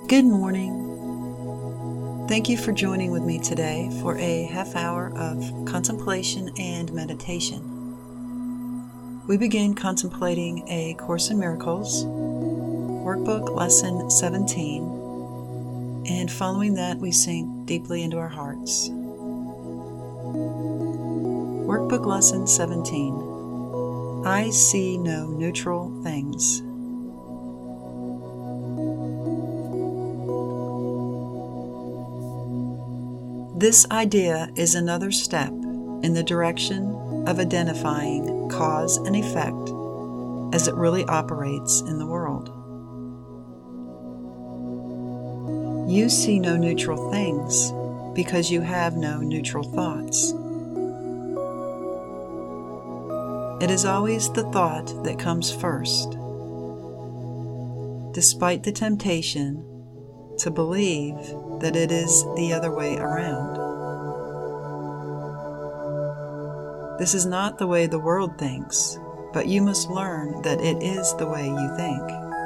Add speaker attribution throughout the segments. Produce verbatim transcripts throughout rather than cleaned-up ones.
Speaker 1: Good morning. Thank you for joining with me today for a half hour of contemplation and meditation. We begin contemplating A Course in Miracles, Workbook Lesson seventeen, and following that we sink deeply into our hearts. Workbook Lesson seventeen. I see no neutral things. This idea is another step in the direction of identifying cause and effect as it really operates in the world. You see no neutral things because you have no neutral thoughts. It is always the thought that comes first, despite the temptation to believe that it is the other way around. This is not the way the world thinks, but you must learn that it is the way you think.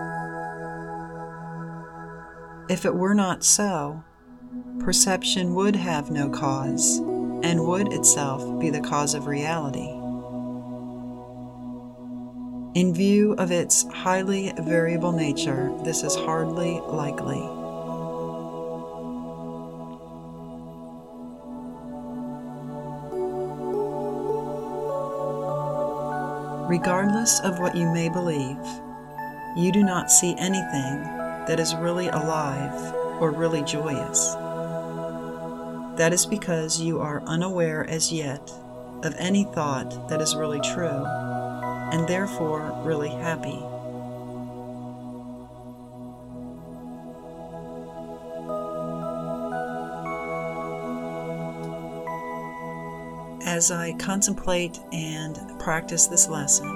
Speaker 1: If it were not so, perception would have no cause and would itself be the cause of reality. In view of its highly variable nature, this is hardly likely. Regardless of what you may believe, you do not see anything that is really alive or really joyous. That is because you are unaware as yet of any thought that is really true, and therefore really happy. As I contemplate and practice this lesson,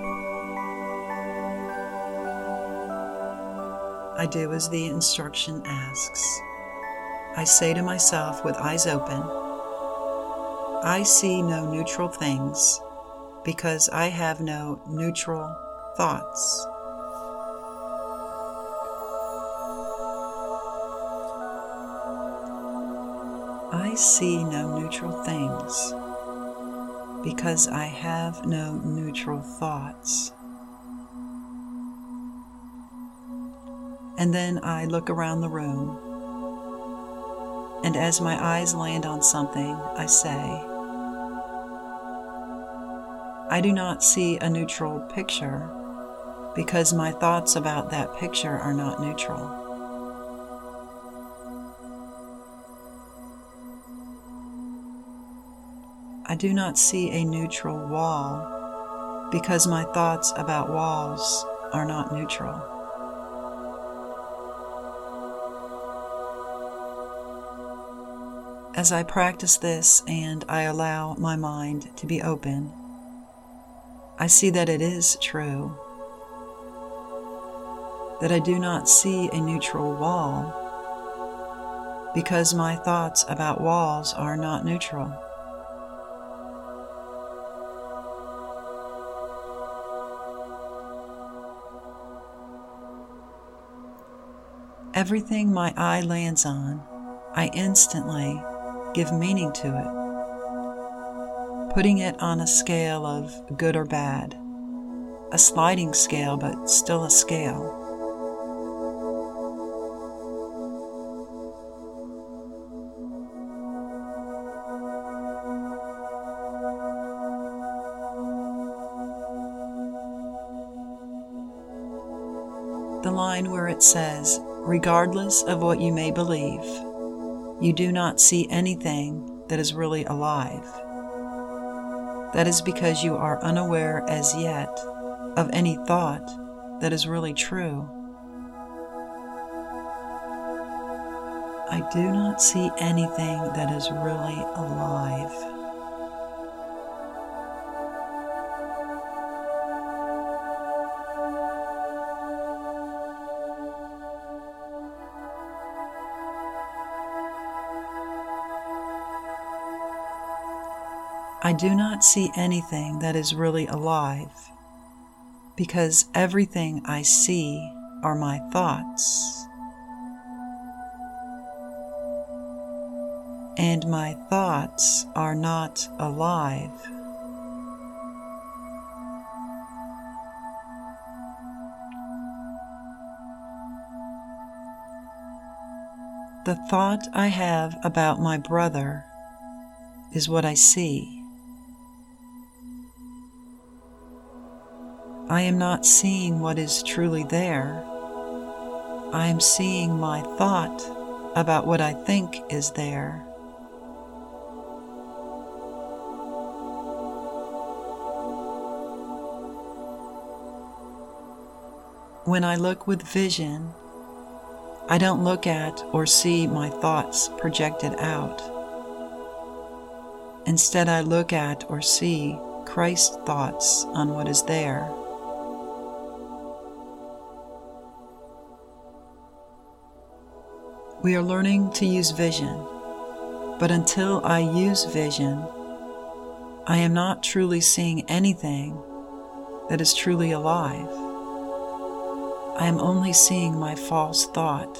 Speaker 1: I do as the instruction asks. I say to myself with eyes open, I see no neutral things because I have no neutral thoughts. I see no neutral things because I have no neutral thoughts. And then I look around the room, and as my eyes land on something, I say, I do not see a neutral picture because my thoughts about that picture are not neutral. I do not see a neutral wall because my thoughts about walls are not neutral. As I practice this and I allow my mind to be open, I see that it is true, that I do not see a neutral wall because my thoughts about walls are not neutral. Everything my eye lands on, I instantly give meaning to it, putting it on a scale of good or bad, a sliding scale, but still a scale. The line where it says, regardless of what you may believe, you do not see anything that is really alive. That is because you are unaware as yet of any thought that is really true. I do not see anything that is really alive. I do not see anything that is really alive, because everything I see are my thoughts, and my thoughts are not alive. The thought I have about my brother is what I see. I am not seeing what is truly there. I am seeing my thought about what I think is there. When I look with vision, I don't look at or see my thoughts projected out. Instead, I look at or see Christ's thoughts on what is there. We are learning to use vision, but until I use vision, I am not truly seeing anything that is truly alive. I am only seeing my false thought.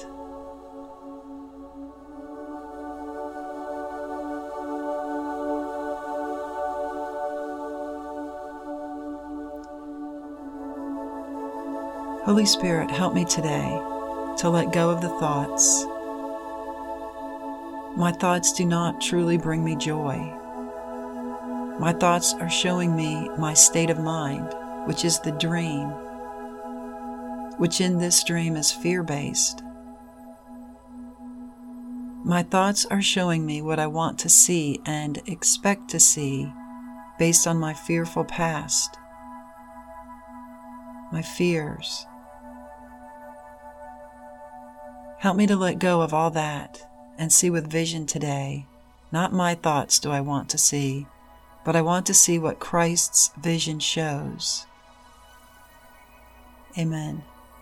Speaker 1: Holy Spirit, help me today to let go of the thoughts. My thoughts do not truly bring me joy. My thoughts are showing me my state of mind, which is the dream, which in this dream is fear-based. My thoughts are showing me what I want to see and expect to see based on my fearful past, my fears. Help me to let go of all that and see with vision today. Not my thoughts do I want to see, but I want to see what Christ's vision shows. Amen.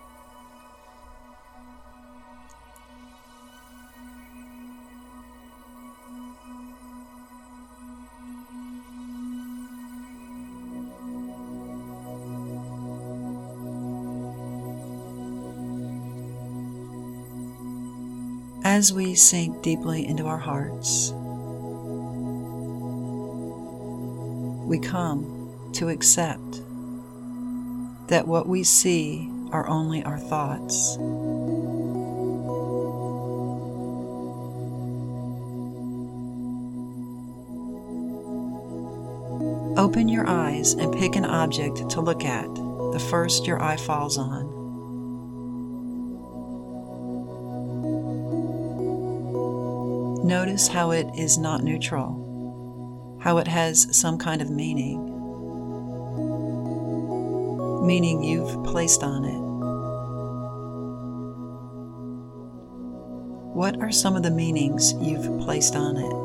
Speaker 1: As we sink deeply into our hearts, we come to accept that what we see are only our thoughts. Open your eyes and pick an object to look at, the first your eye falls on. Notice how it is not neutral, how it has some kind of meaning, meaning you've placed on it. What are some of the meanings you've placed on it?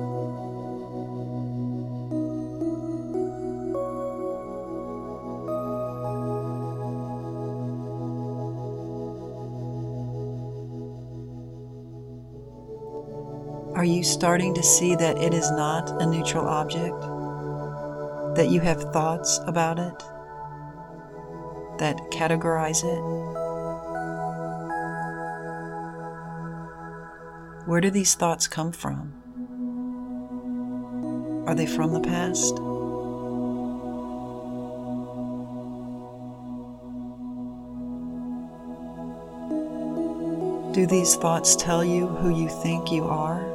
Speaker 1: Are you starting to see that it is not a neutral object? That you have thoughts about it? That categorize it? Where do these thoughts come from? Are they from the past? Do these thoughts tell you who you think you are?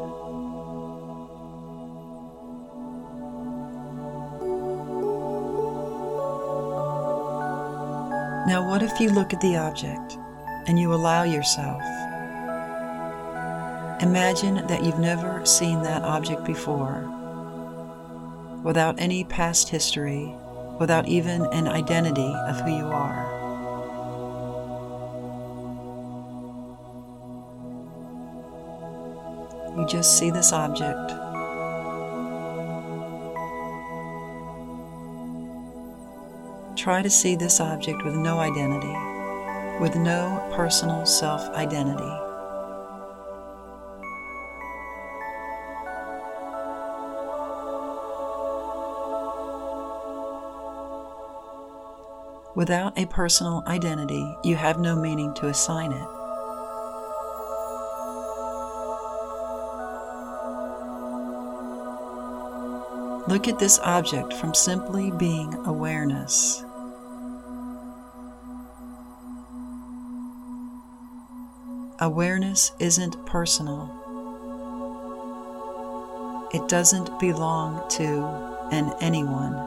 Speaker 1: Now, what if you look at the object and you allow yourself? Imagine that you've never seen that object before, without any past history, without even an identity of who you are. You just see this object. Try to see this object with no identity, with no personal self-identity. Without a personal identity, you have no meaning to assign it. Look at this object from simply being awareness. Awareness isn't personal. It doesn't belong to an anyone.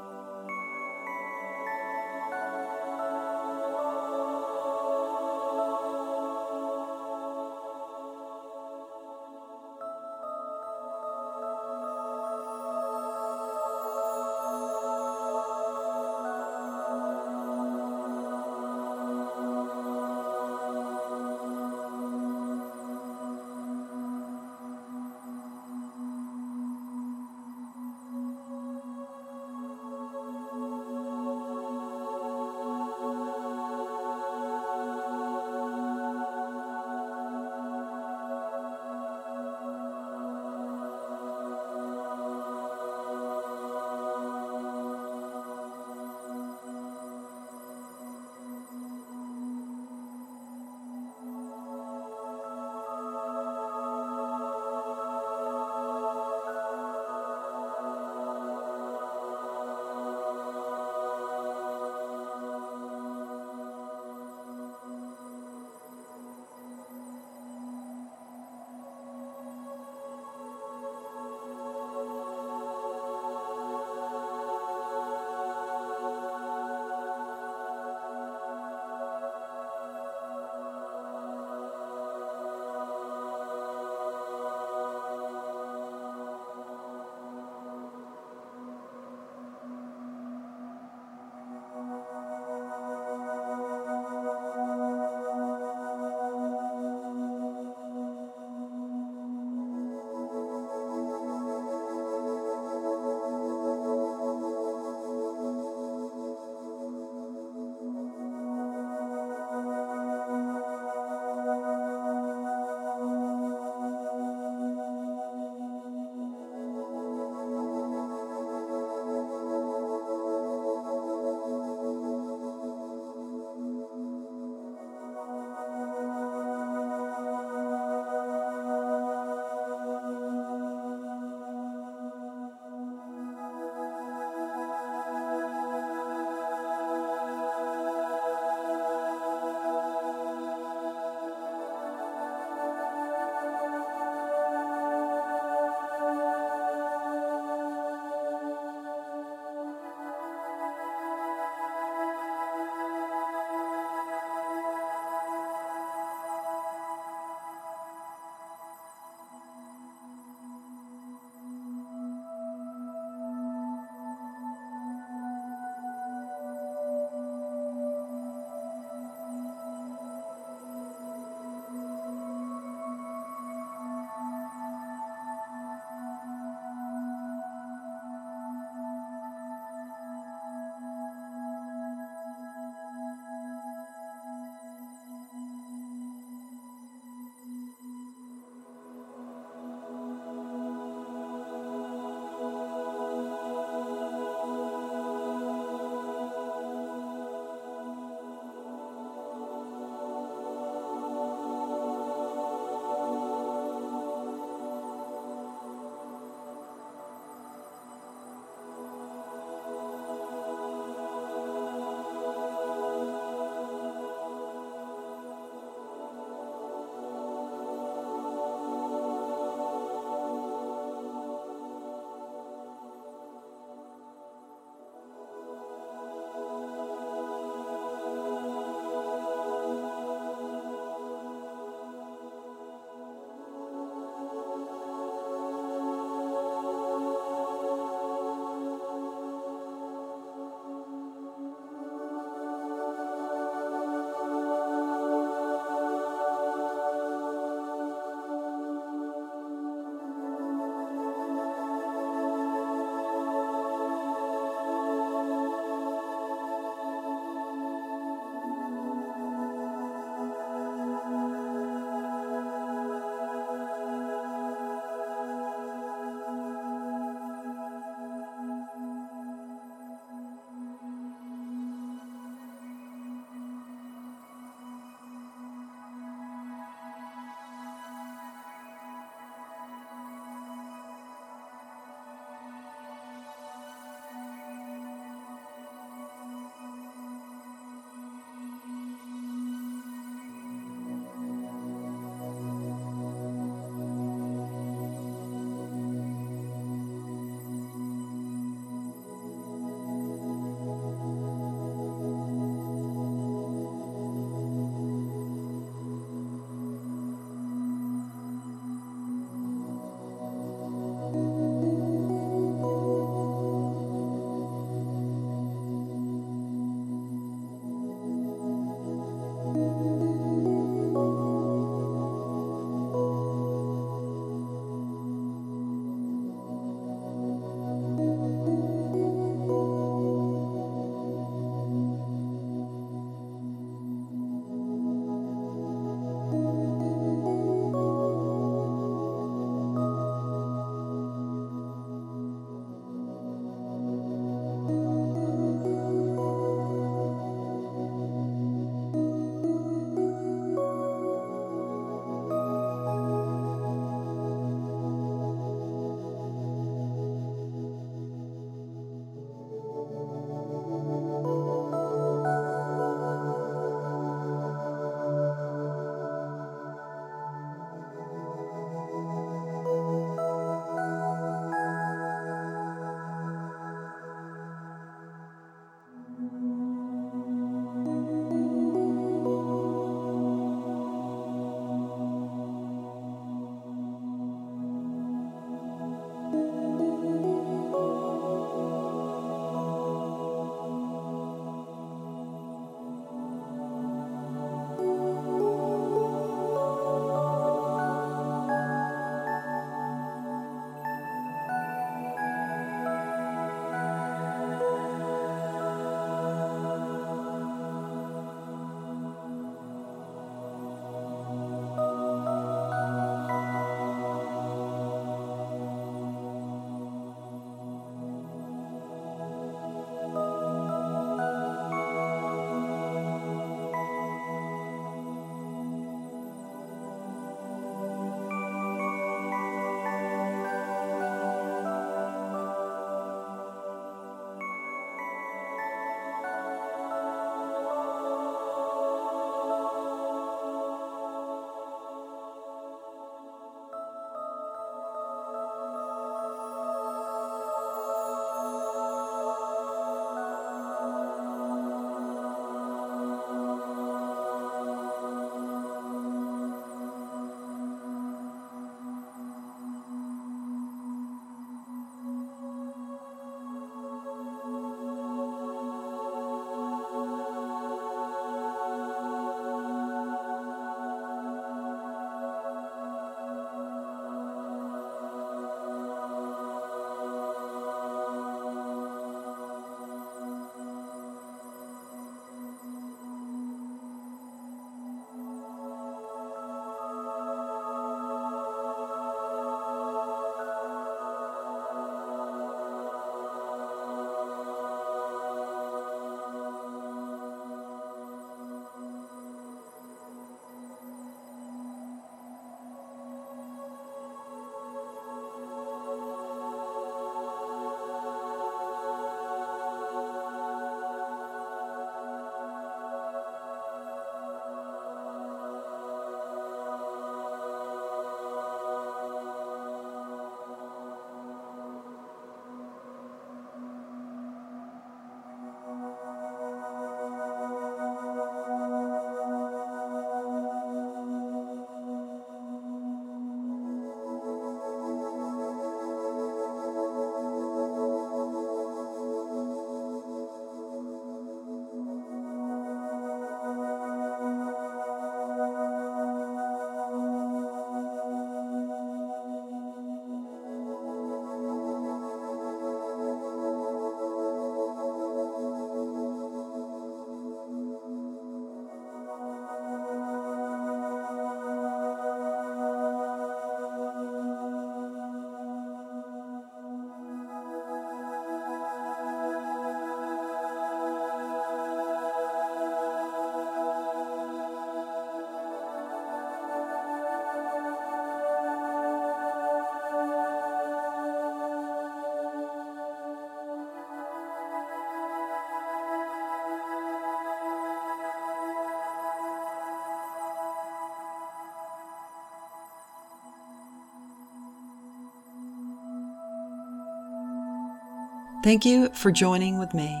Speaker 1: Thank you for joining with me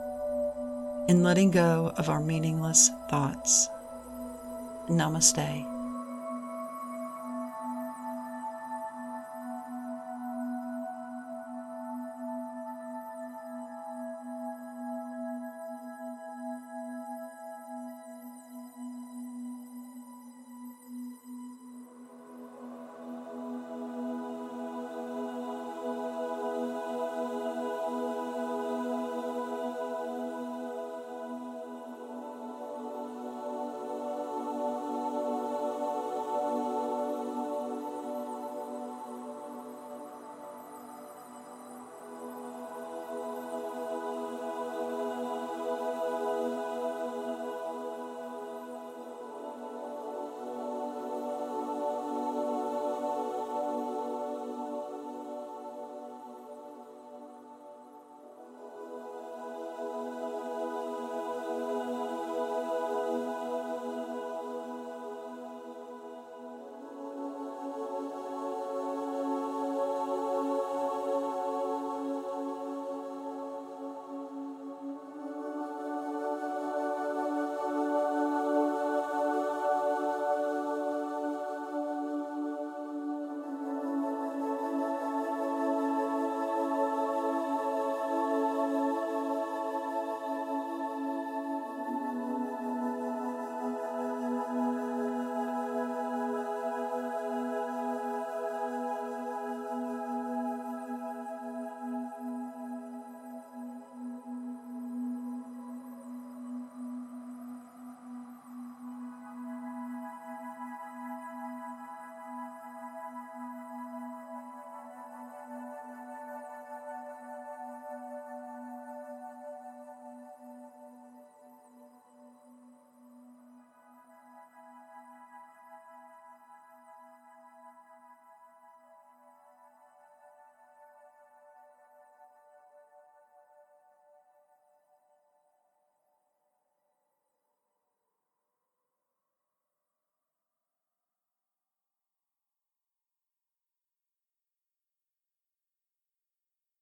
Speaker 1: in letting go of our meaningless thoughts. Namaste.